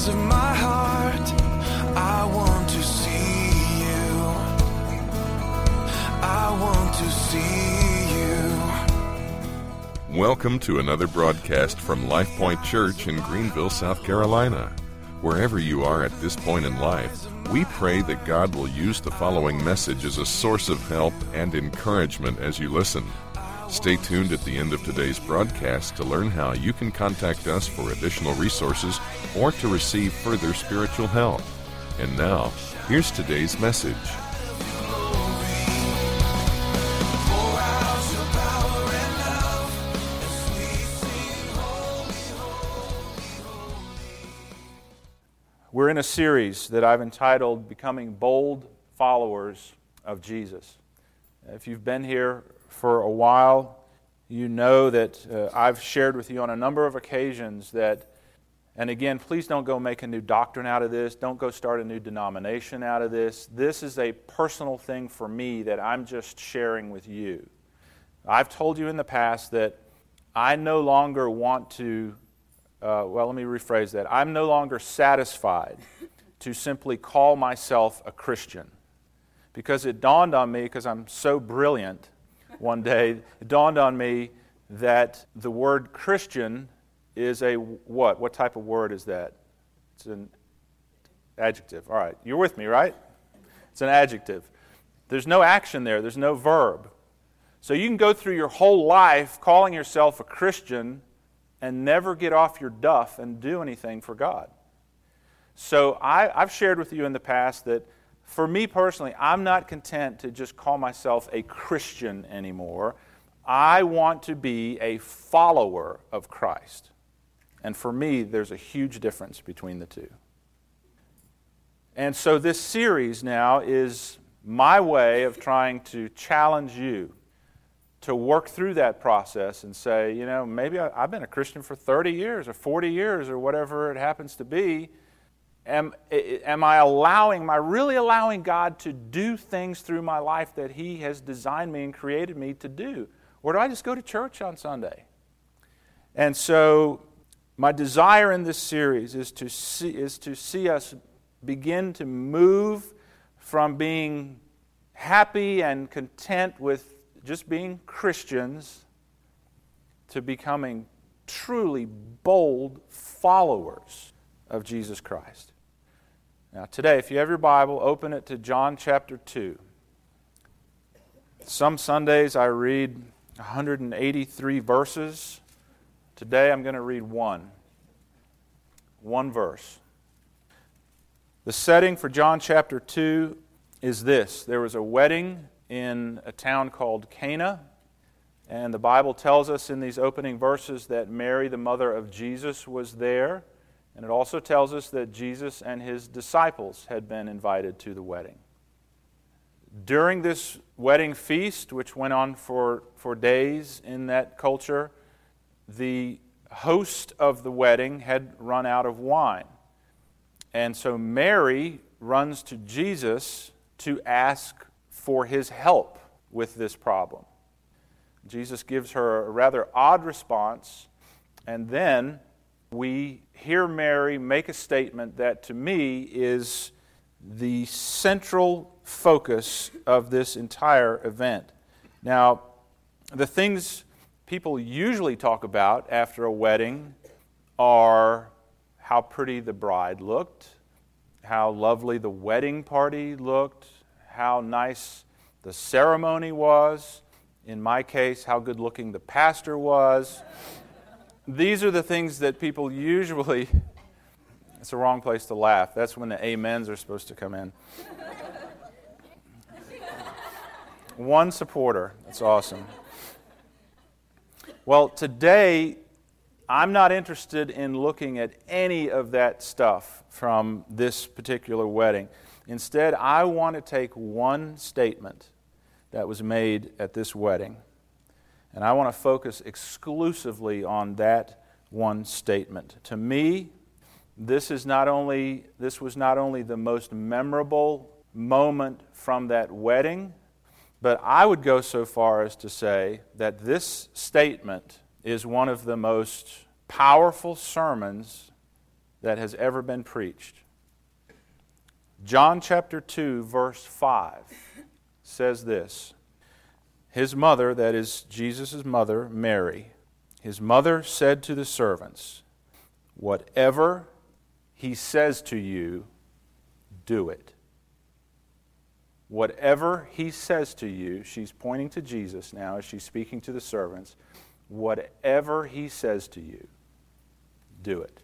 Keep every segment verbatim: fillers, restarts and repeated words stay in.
eyes of my heart, I want to see you. I want to see you. Welcome to another broadcast from Life Point Church in Greenville, South Carolina. Wherever you are at this point in life, we pray that God will use the following message as a source of help and encouragement as you listen. Stay tuned at the end of today's broadcast to learn how you can contact us for additional resources or to receive further spiritual help. And now, here's today's message. We're in a series that I've entitled Becoming Bold Followers of Jesus. If you've been here for a while, you know that uh, I've shared with you on a number of occasions that, and again, please don't go make a new doctrine out of this. Don't go start a new denomination out of this. This is a personal thing for me that I'm just sharing with you. I've told you in the past that I no longer want to, uh, well, let me rephrase that. I'm no longer satisfied to simply call myself a Christian. Because it dawned on me, because I'm so brilliant, one day, it dawned on me that the word Christian is a what? What type of word is that? It's an adjective. All right, you're with me, right? It's an adjective. There's no action there. There's no verb. So you can go through your whole life calling yourself a Christian and never get off your duff and do anything for God. So I, I've shared with you in the past that for me personally, I'm not content to just call myself a Christian anymore. I want to be a follower of Christ. And for me, there's a huge difference between the two. And so this series now is my way of trying to challenge you to work through that process and say, you know, maybe I've been a Christian for thirty years or forty years or whatever it happens to be. Am, am I allowing, am I really allowing God to do things through my life that He has designed me and created me to do? Or do I just go to church on Sunday? And so my desire in this series is to see, is to see us begin to move from being happy and content with just being Christians to becoming truly bold followers of Jesus Christ. Now today, if you have your Bible, open it to John chapter two. Some Sundays I read one hundred eighty-three verses. Today I'm going to read one. One verse. The setting for John chapter two is this. There was a wedding in a town called Cana, and the Bible tells us in these opening verses that Mary, the mother of Jesus, was there. And it also tells us that Jesus and His disciples had been invited to the wedding. During this wedding feast, which went on for, for days in that culture, the host of the wedding had run out of wine. And so Mary runs to Jesus to ask for His help with this problem. Jesus gives her a rather odd response, and then we hear Mary make a statement that to me is the central focus of this entire event. Now, the things people usually talk about after a wedding are how pretty the bride looked, how lovely the wedding party looked, how nice the ceremony was, in my case, how good looking the pastor was. These are the things that people usually, it's the wrong place to laugh. That's when the amens are supposed to come in. One supporter. That's awesome. Well, today, I'm not interested in looking at any of that stuff from this particular wedding. Instead, I want to take one statement that was made at this wedding, and I want to focus exclusively on that one statement. To me, this is not only this was not only the most memorable moment from that wedding, but I would go so far as to say that this statement is one of the most powerful sermons that has ever been preached. John chapter two, verse five says this. His mother, that is Jesus' mother, Mary, his mother said to the servants, "Whatever he says to you, do it." Whatever he says to you, she's pointing to Jesus now as she's speaking to the servants, whatever he says to you, do it.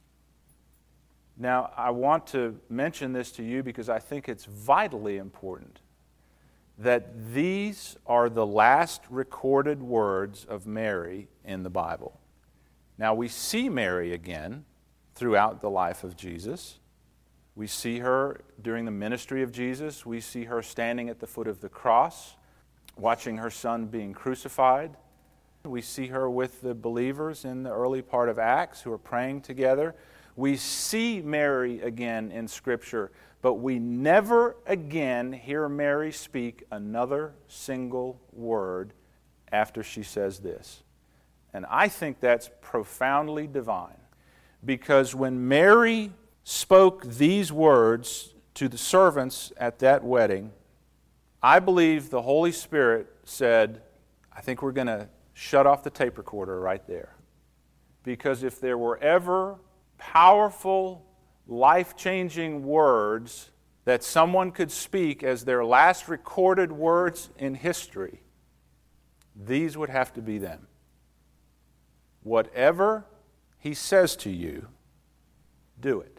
Now, I want to mention this to you because I think it's vitally important that these are the last recorded words of Mary in the Bible. Now, we see Mary again throughout the life of Jesus. We see her during the ministry of Jesus. We see her standing at the foot of the cross, watching her son being crucified. We see her with the believers in the early part of Acts who are praying together. We see Mary again in Scripture, but we never again hear Mary speak another single word after she says this. And I think that's profoundly divine, because when Mary spoke these words to the servants at that wedding, I believe the Holy Spirit said, I think we're going to shut off the tape recorder right there. Because if there were ever powerful, life-changing words that someone could speak as their last recorded words in history, these would have to be them. Whatever he says to you, do it.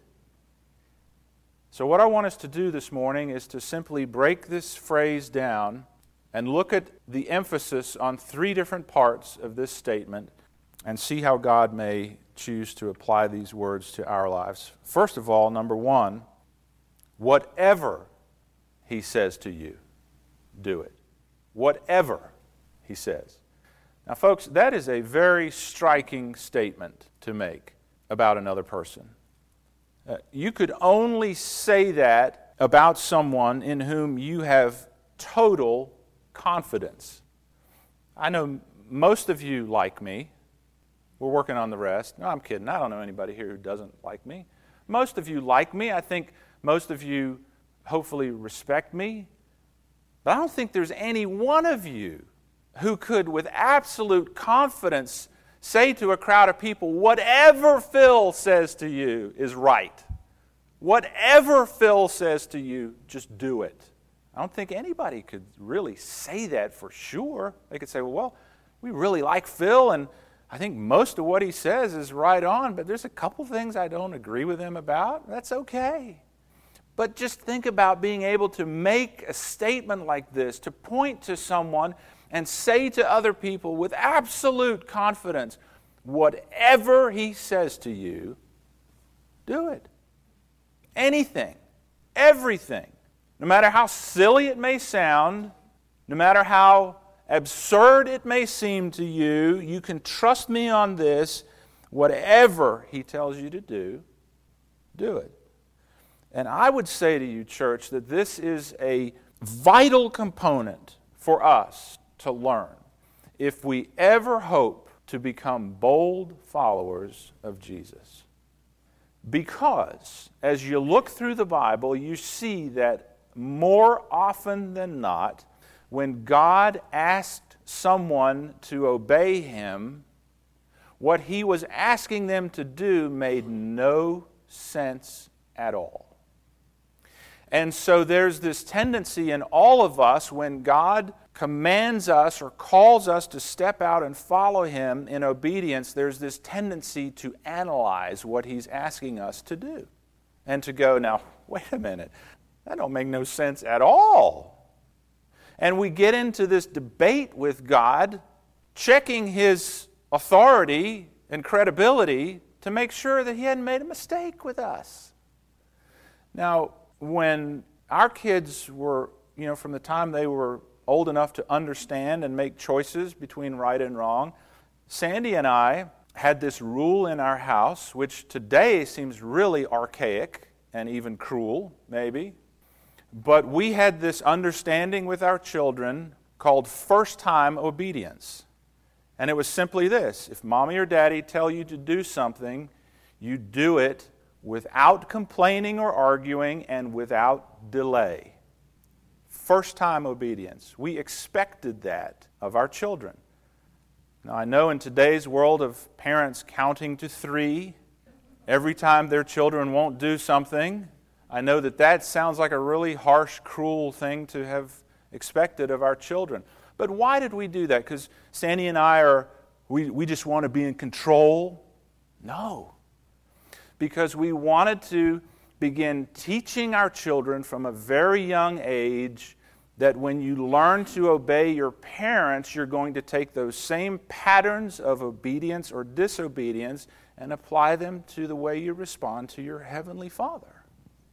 So what I want us to do this morning is to simply break this phrase down and look at the emphasis on three different parts of this statement and see how God may choose to apply these words to our lives. First of all, number one, whatever he says to you, do it. Whatever he says. Now, folks, that is a very striking statement to make about another person. Uh, you could only say that about someone in whom you have total confidence. I know most of you like me. We're working on the rest. No, I'm kidding. I don't know anybody here who doesn't like me. Most of you like me. I think most of you hopefully respect me. But I don't think there's any one of you who could, with absolute confidence, say to a crowd of people, whatever Phil says to you is right. Whatever Phil says to you, just do it. I don't think anybody could really say that for sure. They could say, well, we really like Phil, and I think most of what he says is right on, but there's a couple things I don't agree with him about. That's okay. But just think about being able to make a statement like this, to point to someone and say to other people with absolute confidence, whatever he says to you, do it. Anything, everything, no matter how silly it may sound, no matter how absurd it may seem to you, you can trust me on this. Whatever he tells you to do, do it. And I would say to you, church, that this is a vital component for us to learn if we ever hope to become bold followers of Jesus. Because as you look through the Bible, you see that more often than not, when God asked someone to obey him, what he was asking them to do made no sense at all. And so there's this tendency in all of us when God commands us or calls us to step out and follow him in obedience, there's this tendency to analyze what he's asking us to do. And to go, now, wait a minute, that don't make no sense at all. And we get into this debate with God, checking his authority and credibility to make sure that he hadn't made a mistake with us. Now, when our kids were, you know, from the time they were old enough to understand and make choices between right and wrong, Sandy and I had this rule in our house, which today seems really archaic and even cruel, maybe. But we had this understanding with our children called first-time obedience. And it was simply this: if mommy or daddy tell you to do something, you do it without complaining or arguing and without delay. First-time obedience. We expected that of our children. Now, I know in today's world of parents counting to three every time their children won't do something, I know that that sounds like a really harsh, cruel thing to have expected of our children. But why did we do that? Because Sandy and I are, we, we just want to be in control? No. Because we wanted to begin teaching our children from a very young age that when you learn to obey your parents, you're going to take those same patterns of obedience or disobedience and apply them to the way you respond to your Heavenly Father.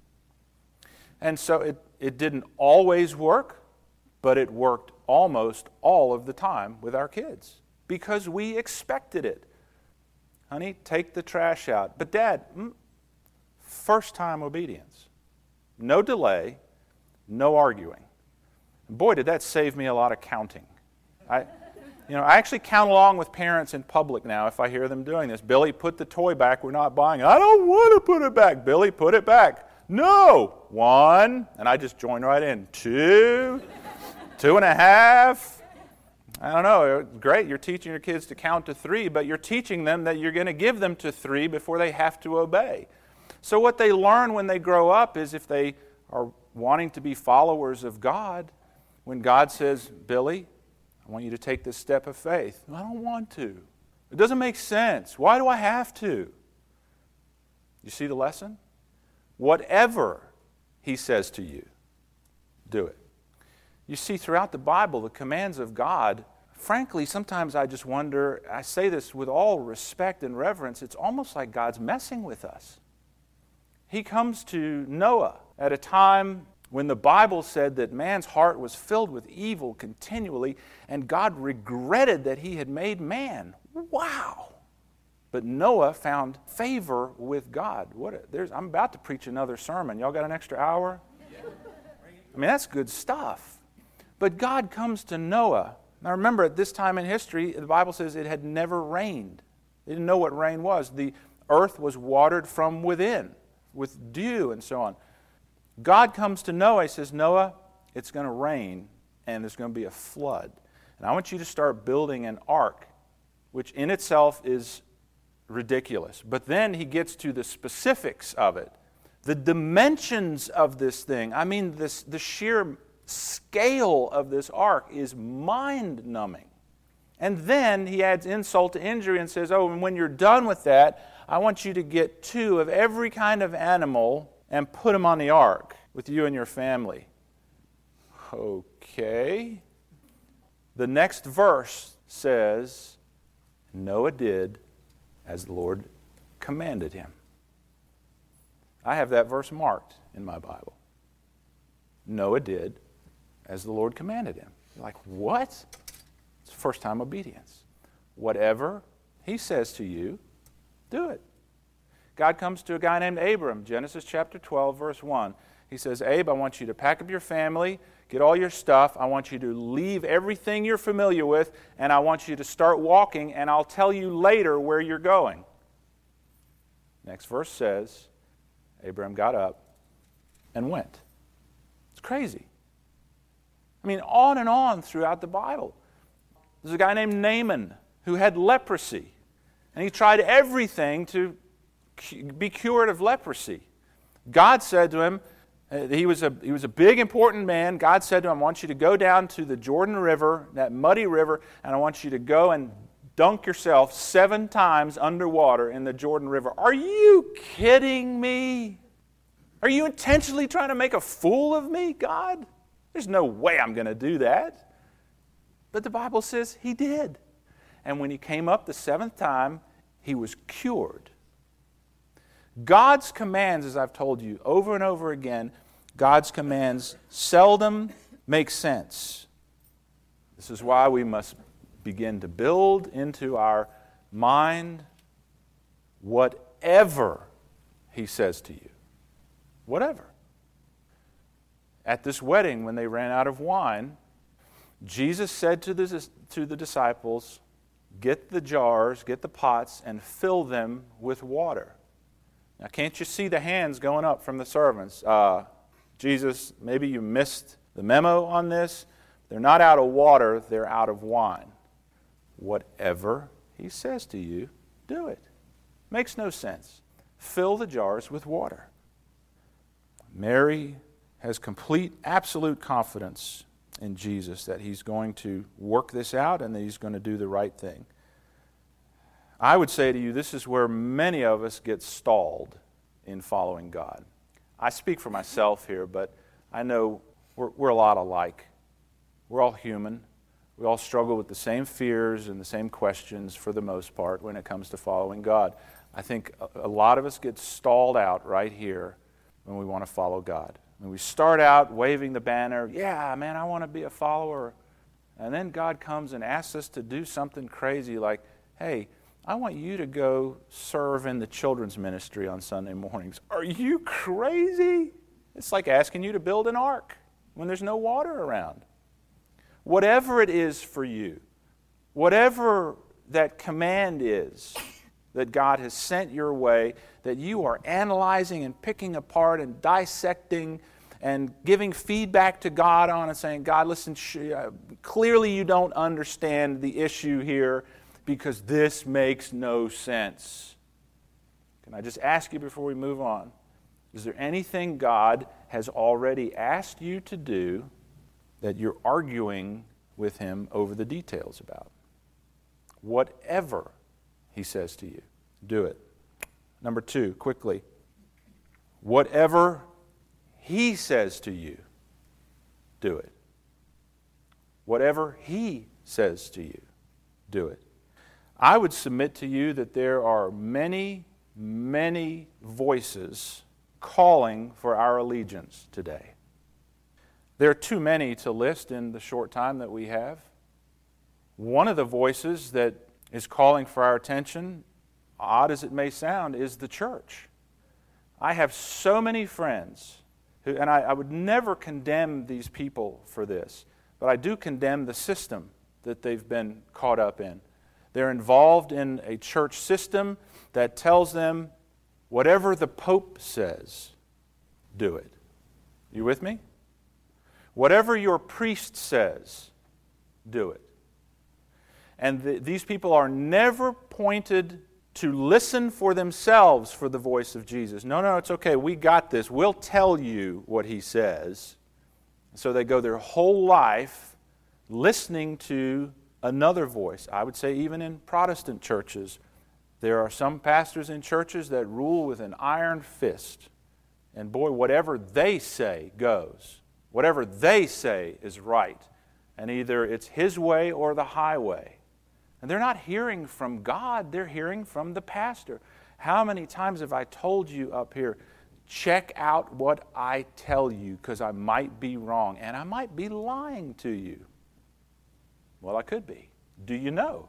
And so it, it didn't always work, but it worked almost all of the time with our kids because we expected it. Honey, take the trash out. But Dad, mm, first-time obedience. No delay, no arguing. Boy, did that save me a lot of counting. I, you know, I actually count along with parents in public now if I hear them doing this. Billy, put the toy back. We're not buying it. I don't want to put it back. Billy, put it back. No. One. And I just join right in. Two. Two and a half. I don't know. Great. You're teaching your kids to count to three, but you're teaching them that you're going to give them to three before they have to obey. So what they learn when they grow up is if they are wanting to be followers of God, when God says, Billy, I want you to take this step of faith. I don't want to. It doesn't make sense. Why do I have to? You see the lesson? Whatever He says to you, do it. You see, throughout the Bible, the commands of God, frankly, sometimes I just wonder, I say this with all respect and reverence, it's almost like God's messing with us. He comes to Noah at a time when the Bible said that man's heart was filled with evil continually, and God regretted that He had made man. Wow! But Noah found favor with God. What a, there's, I'm about to preach another sermon. Y'all got an extra hour? I mean, that's good stuff. But God comes to Noah. Now remember, at this time in history, the Bible says it had never rained. They didn't know what rain was. The earth was watered from within with dew and so on. God comes to Noah. He says, Noah, it's going to rain and there's going to be a flood. And I want you to start building an ark, which in itself is ridiculous. But then he gets to the specifics of it. The dimensions of this thing. I mean, this, the sheer scale of this ark is mind-numbing. And then he adds insult to injury and says, oh, and when you're done with that, I want you to get two of every kind of animal and put them on the ark with you and your family. Okay. The next verse says, Noah did as the Lord commanded him. I have that verse marked in my Bible. Noah did as the Lord commanded him. You're like, what? It's first-time obedience. Whatever He says to you, do it. God comes to a guy named Abram, Genesis chapter twelve, verse one. He says, Abe, I want you to pack up your family, get all your stuff. I want you to leave everything you're familiar with, and I want you to start walking, and I'll tell you later where you're going. Next verse says, Abram got up and went. It's crazy. I mean, on and on throughout the Bible. There's a guy named Naaman who had leprosy, and he tried everything to be cured of leprosy. God said to him, uh, he was a he was a big, important man. God said to him, I want you to go down to the Jordan River, that muddy river, and I want you to go and dunk yourself seven times underwater in the Jordan River. Are you kidding me? Are you intentionally trying to make a fool of me, God? There's no way I'm going to do that. But the Bible says he did. And when he came up the seventh time, he was cured. God's commands, as I've told you over and over again, God's commands seldom make sense. This is why we must begin to build into our mind whatever He says to you. Whatever. At this wedding, when they ran out of wine, Jesus said to the, to the disciples, get the jars, get the pots, and fill them with water. Now, can't you see the hands going up from the servants? Uh, Jesus, maybe you missed the memo on this. They're not out of water, they're out of wine. Whatever he says to you, do it. Makes no sense. Fill the jars with water. Mary has complete, absolute confidence in Jesus that he's going to work this out and that he's going to do the right thing. I would say to you, this is where many of us get stalled in following God. I speak for myself here, but I know we're, we're a lot alike. We're all human. We all struggle with the same fears and the same questions for the most part when it comes to following God. I think a, a lot of us get stalled out right here when we want to follow God. When we start out waving the banner, yeah, man, I want to be a follower. And then God comes and asks us to do something crazy like, hey, I want you to go serve in the children's ministry on Sunday mornings. Are you crazy? It's like asking you to build an ark when there's no water around. Whatever it is for you, whatever that command is that God has sent your way, that you are analyzing and picking apart and dissecting and giving feedback to God on and saying, God, listen, clearly you don't understand the issue here because this makes no sense. Can I just ask you before we move on, is there anything God has already asked you to do that you're arguing with him over the details about? Whatever he says to you, do it. Number two, quickly, whatever he says to you, do it. Whatever he says to you, do it. I would submit to you that there are many, many voices calling for our allegiance today. There are too many to list in the short time that we have. One of the voices that is calling for our attention, odd as it may sound, is the church. I have so many friends, who, and I, I would never condemn these people for this, but I do condemn the system that they've been caught up in. They're involved in a church system that tells them, whatever the Pope says, do it. You with me? Whatever your priest says, do it. And the, these people are never pointed to listen for themselves for the voice of Jesus. No, no, it's okay. We got this. We'll tell you what he says. So they go their whole life listening to another voice. I would say even in Protestant churches, there are some pastors in churches that rule with an iron fist. And boy, whatever they say goes. Whatever they say is right. And either it's his way or the highway. And they're not hearing from God, they're hearing from the pastor. How many times have I told you up here, check out what I tell you because I might be wrong and I might be lying to you. Well, I could be. Do you know?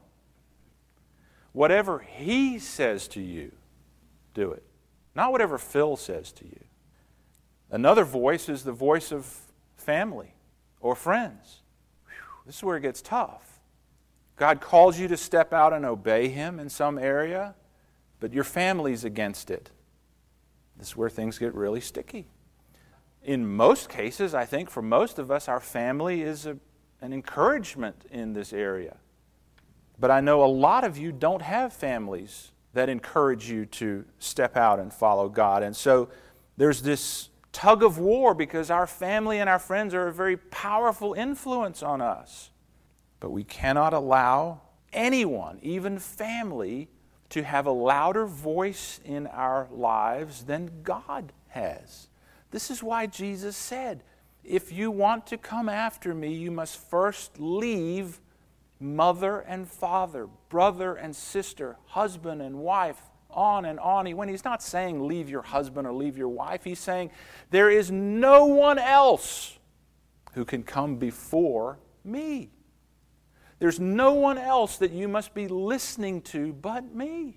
Whatever he says to you, do it. Not whatever Phil says to you. Another voice is the voice of family or friends. Whew, this is where it gets tough. God calls you to step out and obey him in some area, but your family's against it. This is where things get really sticky. In most cases, I think for most of us, our family is a, an encouragement in this area. But I know a lot of you don't have families that encourage you to step out and follow God. And so there's this tug of war because our family and our friends are a very powerful influence on us. But we cannot allow anyone, even family, to have a louder voice in our lives than God has. This is why Jesus said, if you want to come after me, you must first leave mother and father, brother and sister, husband and wife, on and on. When he's not saying leave your husband or leave your wife, he's saying there is no one else who can come before me. There's no one else that you must be listening to but me.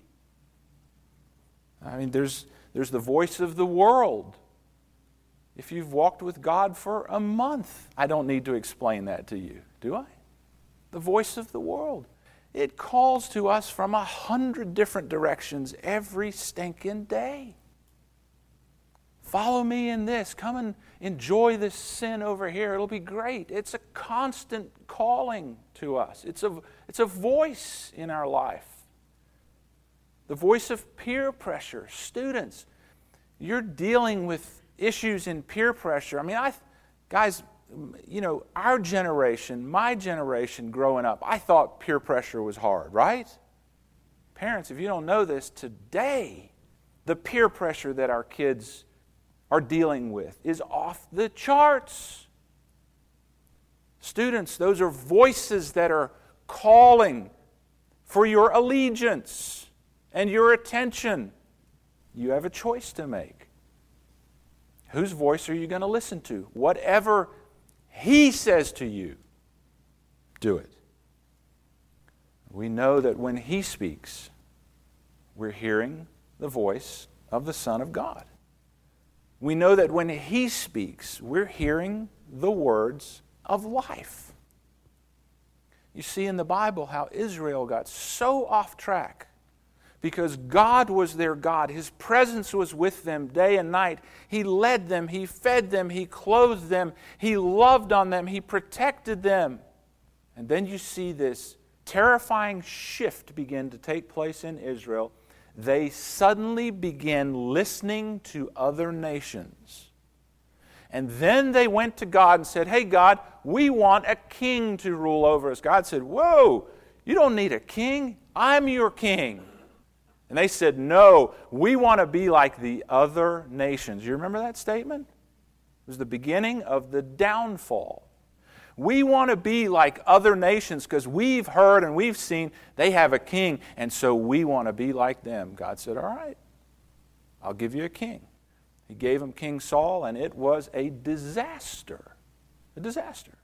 I mean, there's, there's the voice of the world. If you've walked with God for a month, I don't need to explain that to you, do I? The voice of the world. It calls to us from a hundred different directions every stinking day. Follow me in this. Come and enjoy this sin over here. It'll be great. It's a constant calling to us. It's a, it's a voice in our life. The voice of peer pressure. Students, you're dealing with issues in peer pressure. I mean, I, guys, you know, our generation, my generation growing up, I thought peer pressure was hard, right? Parents, if you don't know this, today, the peer pressure that our kids are dealing with is off the charts. Students, those are voices that are calling for your allegiance and your attention. You have a choice to make. Whose voice are you going to listen to? Whatever He says to you, do it. We know that when He speaks, we're hearing the voice of the Son of God. We know that when He speaks, we're hearing the words of life. You see in the Bible how Israel got so off track because God was their God. His presence was with them day and night. He led them, He fed them, He clothed them, He loved on them, He protected them. And then you see this terrifying shift begin to take place in Israel. They suddenly began listening to other nations. And then they went to God and said, hey, God, we want a king to rule over us. God said, whoa, you don't need a king. I'm your king. And they said, no, we want to be like the other nations. You remember that statement? It was the beginning of the downfall. We want to be like other nations because we've heard and we've seen they have a king, and so we want to be like them. God said, all right, I'll give you a king. He gave him King Saul, and it was a disaster. A disaster.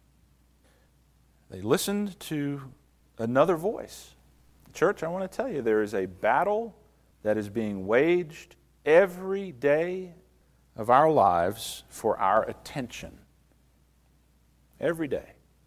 They listened to another voice. Church, I want to tell you, there is a battle that is being waged every day of our lives for our attention. Every day.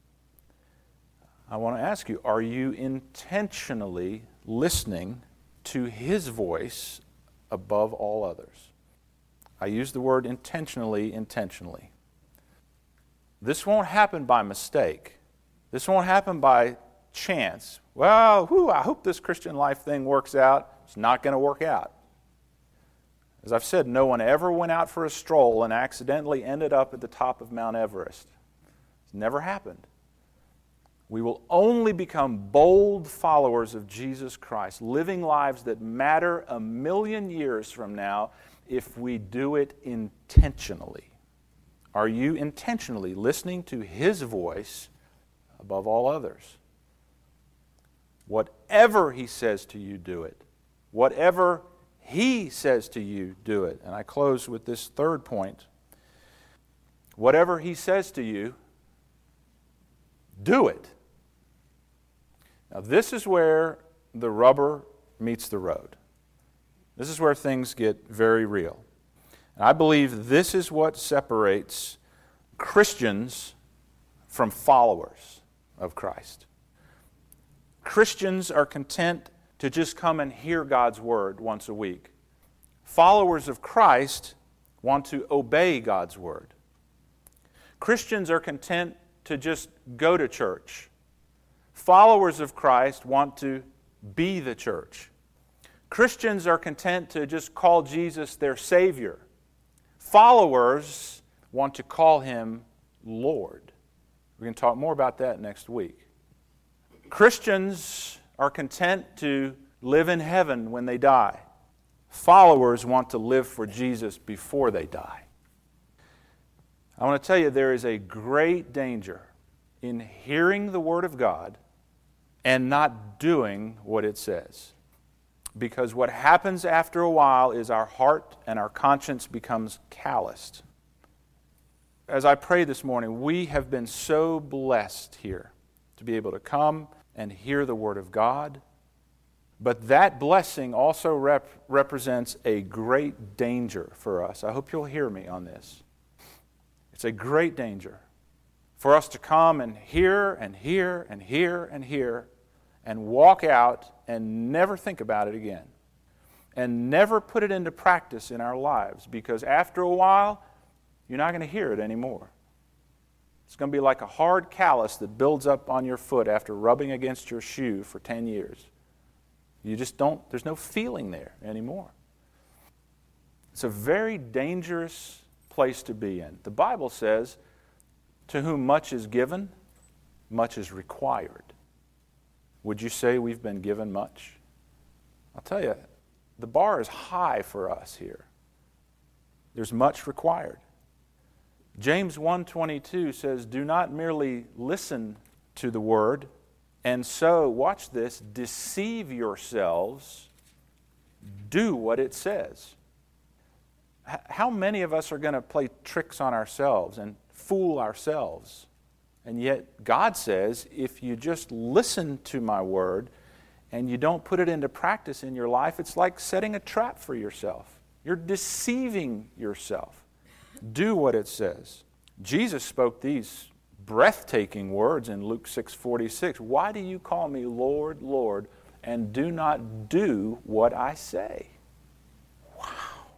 I want to ask you, are you intentionally listening to His voice above all others? I use the word intentionally, intentionally. This won't happen by mistake. This won't happen by chance. Well, whew, I hope this Christian life thing works out. It's not going to work out. As I've said, no one ever went out for a stroll and accidentally ended up at the top of Mount Everest. It's never happened. We will only become bold followers of Jesus Christ, living lives that matter a million years from now if we do it intentionally. Are you intentionally listening to His voice above all others? Whatever He says to you, do it. Whatever He says to you, do it. And I close with this third point. Whatever He says to you, do it. Now, this is where the rubber meets the road. This is where things get very real. And I believe this is what separates Christians from followers of Christ. Christians are content to just come and hear God's word once a week. Followers of Christ want to obey God's word. Christians are content to just go to church. Followers of Christ want to be the church. Christians are content to just call Jesus their Savior. Followers want to call Him Lord. We're going to talk more about that next week. Christians are content to live in heaven when they die. Followers want to live for Jesus before they die. I want to tell you, there is a great danger in hearing the Word of God and not doing what it says. Because what happens after a while is our heart and our conscience becomes calloused. As I pray this morning, we have been so blessed here to be able to come and hear the Word of God. But that blessing also rep- represents a great danger for us. I hope you'll hear me on this. It's a great danger for us to come and hear and hear and hear and hear and walk out and never think about it again. and never put it into practice in our lives, because after a while, you're not going to hear it anymore. It's going to be like a hard callus that builds up on your foot after rubbing against your shoe for ten years. You just don't, there's no feeling there anymore. It's a very dangerous place to be in. The Bible says, to whom much is given, much is required. Would you say we've been given much? I'll tell you, the bar is high for us here. There's much required. James one twenty-two says, do not merely listen to the word, and so, watch this, deceive yourselves, do what it says. H- how many of us are going to play tricks on ourselves and fool ourselves? And yet God says, if you just listen to my word and you don't put it into practice in your life, it's like setting a trap for yourself. You're deceiving yourself. Do what it says. Jesus spoke these breathtaking words in Luke six forty-six. Why do you call me Lord, Lord, and do not do what I say? Wow.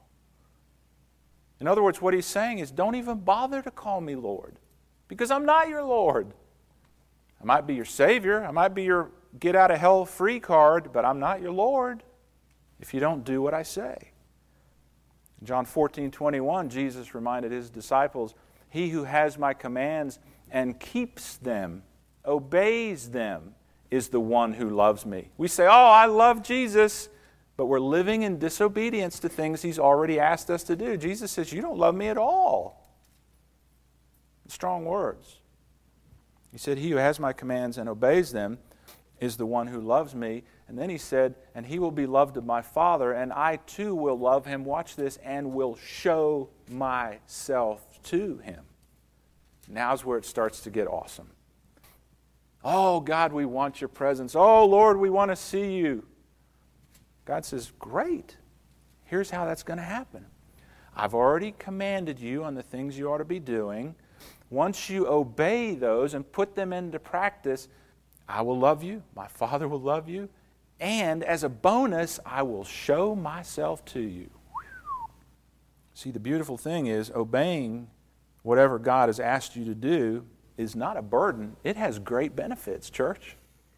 In other words, what he's saying is, don't even bother to call me Lord, because I'm not your Lord. I might be your Savior, I might be your get out of hell free card, but I'm not your Lord if you don't do what I say. In John fourteen twenty-one, Jesus reminded his disciples, he who has my commands and keeps them, obeys them, is the one who loves me. We say, oh, I love Jesus, but we're living in disobedience to things he's already asked us to do. Jesus says, you don't love me at all. Strong words. He said, he who has my commands and obeys them is the one who loves me. And then he said, and he will be loved of my Father, and I too will love him, watch this, and will show myself to him. Now's where it starts to get awesome. Oh, God, we want your presence. Oh, Lord, we want to see you. God says, great. Here's how that's going to happen. I've already commanded you on the things you ought to be doing. Once you obey those and put them into practice, I will love you, my Father will love you, and as a bonus, I will show myself to you. See, the beautiful thing is, obeying whatever God has asked you to do is not a burden. It has great benefits, church.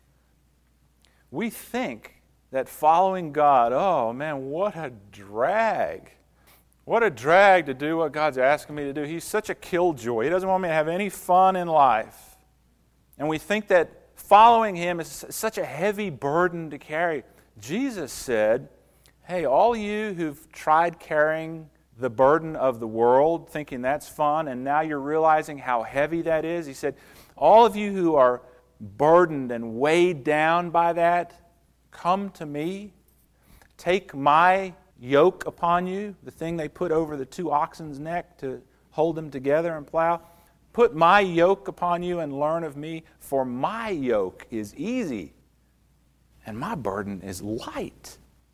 We think that following God, oh man, what a drag. What a drag to do what God's asking me to do. He's such a killjoy. He doesn't want me to have any fun in life. And we think that following him is such a heavy burden to carry. Jesus said, hey, all you who've tried carrying the burden of the world, thinking that's fun, and now you're realizing how heavy that is, he said, all of you who are burdened and weighed down by that, come to me. Take my yoke upon you, the thing they put over the two oxen's neck to hold them together and plow. Put my yoke upon you and learn of me, for my yoke is easy and my burden is light.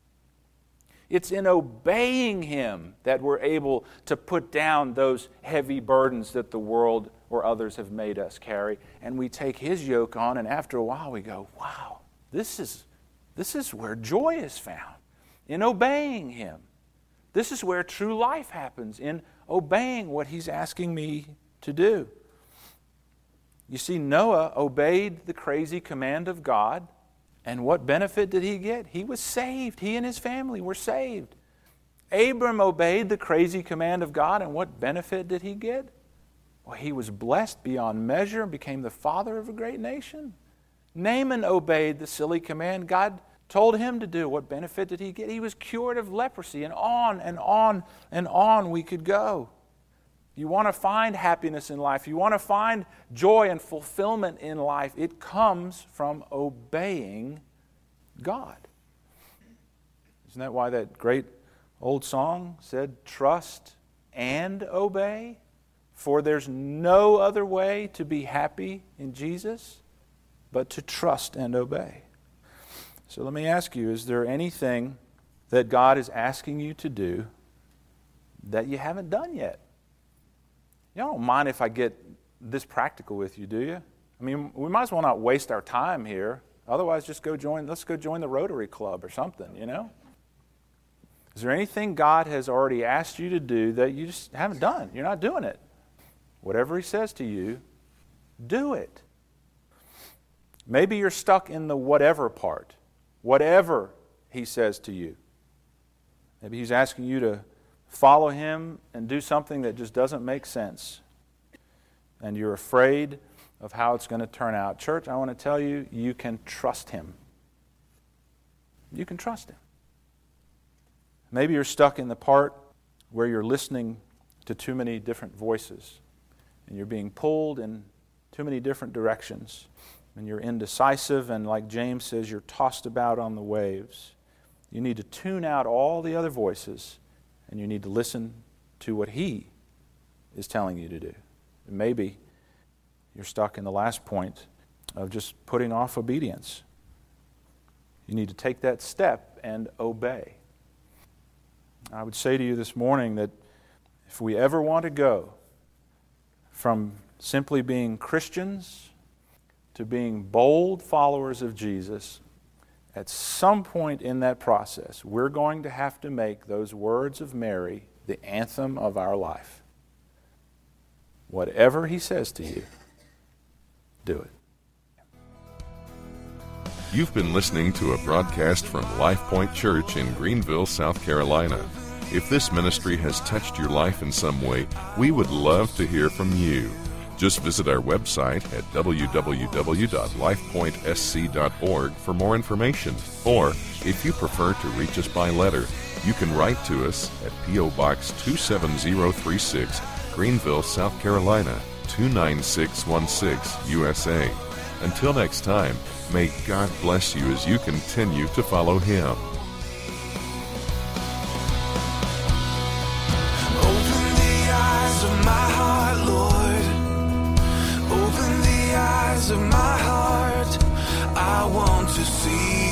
It's in obeying him that we're able to put down those heavy burdens that the world or others have made us carry. And we take his yoke on, and after a while we go, wow, this is, this is where joy is found, in obeying him. This is where true life happens, in obeying what he's asking me to do. You see, Noah obeyed the crazy command of God. And what benefit did he get? He was saved. He and his family were saved. Abram obeyed the crazy command of God, and what benefit did he get? Well, he was blessed beyond measure and became the father of a great nation. Naaman obeyed the silly command God told him to do. What benefit did he get? He was cured of leprosy, and on and on and on we could go. You want to find happiness in life, you want to find joy and fulfillment in life, it comes from obeying God. Isn't that why that great old song said, trust and obey? For there's no other way to be happy in Jesus but to trust and obey. So let me ask you, is there anything that God is asking you to do that you haven't done yet? You don't mind if I get this practical with you, do you? I mean, we might as well not waste our time here. Otherwise, just go join, let's go join the Rotary Club or something, you know? Is there anything God has already asked you to do that you just haven't done? You're not doing it. Whatever He says to you, do it. Maybe you're stuck in the whatever part. Whatever He says to you. Maybe He's asking you to follow Him and do something that just doesn't make sense. And you're afraid of how it's going to turn out. Church, I want to tell you, you can trust Him. You can trust Him. Maybe you're stuck in the part where you're listening to too many different voices and you're being pulled in too many different directions and you're indecisive and, like James says, you're tossed about on the waves. You need to tune out all the other voices and you need to listen to what He is telling you to do. And maybe you're stuck in the last point of just putting off obedience. You need to take that step and obey. I would say to you this morning that if we ever want to go from simply being Christians to being bold followers of Jesus, at some point in that process, we're going to have to make those words of Mary the anthem of our life. Whatever He says to you, do it. You've been listening to a broadcast from Life Point Church in Greenville, South Carolina. If this ministry has touched your life in some way, we would love to hear from you. Just visit our website at w w w dot life point s c dot org for more information. Or, if you prefer to reach us by letter, you can write to us at P O Box two seven zero three six, Greenville, South Carolina, two nine six one six, U S A. Until next time, may God bless you as you continue to follow Him. Open the eyes of my heart, Lord. Open the eyes of my heart. I want to see